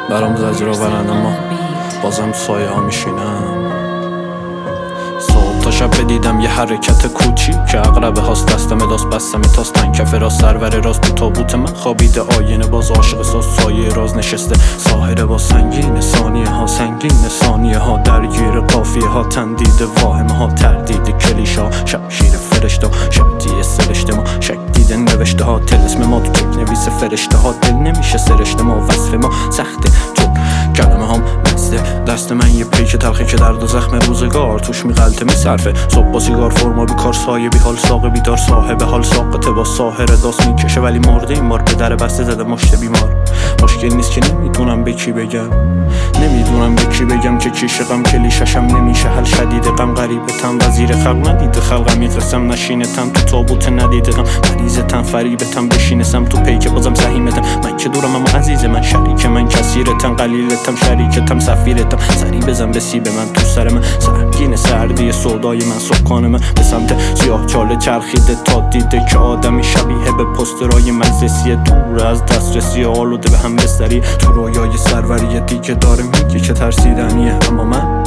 برام زجر آورن اما بازم سایه ها میشینم. صبح تا شب بدیدم یه حرکت کوچی که اقربه هاست، دستم داست بستم تاستن کف راست سرور راست تو تابوت من خوابیده آینه باز عاشق ساز سایه راز نشسته ساحره با سنگین ثانیه ها سنگین ثانیه ها درگیر قافیه ها تندید واهمه ها تردید کلیشه ها شمشیر فرشته شبتیه سرشته ما شک دیده نوشته ها تلسم ما تو چک نویس فرشته ها دل نمیشه سرشته ما وصف ما سخته چون کلمه هم مزده دست من یه پیک تلخی که درد و زخم روزگار توش میغلطه میصرفه صبح با سیگار فرمال بیکار سایه بی حال ساقه بیدار صاحب حال ساقطه با ساحر داست میکشه ولی مرده این بار به در بسته زده مشت بیمار. مشکل نیست که نمیدونم به کی بگم که کیشقم کلیششم نمیشه حل شدید غم غریبه تن وزیر خلق ندیده خلقم میقسم نشینتم تو تابوت ندیده غم مریضتم فریبتم بشینسم تو پیک بازم سهیمتم من که دورم اما عزیز من شریک من کثیرتم قلیلتم شریکتم سفیرتم سری بزن به سیب من تو سر من سرگین سردی سودای من سکان من به سمت سیاه چاله چرخیده تا دیده که آدمی شبیه به پسترهای مجلسی دور از دسترسی آلوده به هم بستری تو رویای سروری دیگه داره میگه که ترسیدنیه اما من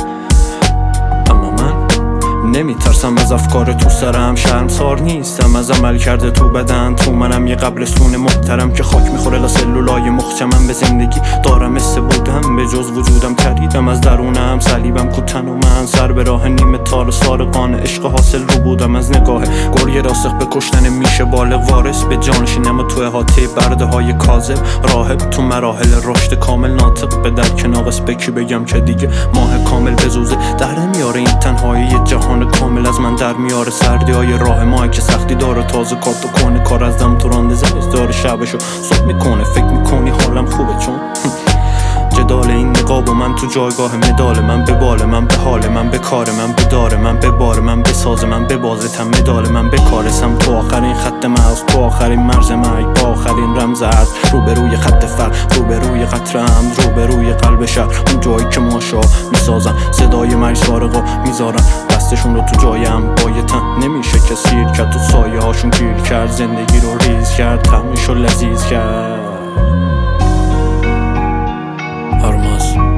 نمیترسم از افکار تو سرم شرمسار نیستم از عمل کرده تو بدن تو منم یه قبرستون محترم که خاک میخوره لا سلولای مخچمم به زندگی دارم مثل بودم به جز وجودم تریدم از درونم صلیبم کوتن و من سر به راه نیمه تار سارقان عشق حاصل رو بودم از نگاه گریه راسخ به کشتن میشه بالغ وارث به جانشینم و تو احاطه برده های کاذب راهب تو مراحل رشد کامل ناطق به درک ناقص بکی بگم که دیگه ماه کامل بزوزه در میاره این تنهایی جهان کامل از من در میاره سردی های راه ماه که سختی داره تازه کات و کنه کار از دم تو رانده زنیز داره شبشو صبح میکنه فکر میکنی حالم خوبه چون جدال این نقاب و من تو جایگاه مدال من به بال من به حال من به کار من به دار من به بار من به ساز من به بازتم مدال من به کارسم تو آخرین خط مرز تو آخرین مرز مرگ با آخرین رمز عرض روبروی خط فرق روبروی قطره هم روبروی قلب شهر اون جایی که ماشا میسازن صدای مرگ سارقا میذارن دستشون رو تو جایم بایتن نمیشه که سیر کرد تو سایه هاشون گیر کرد زندگی رو ریز کرد طعمش رو لذیذ کرد. آرماز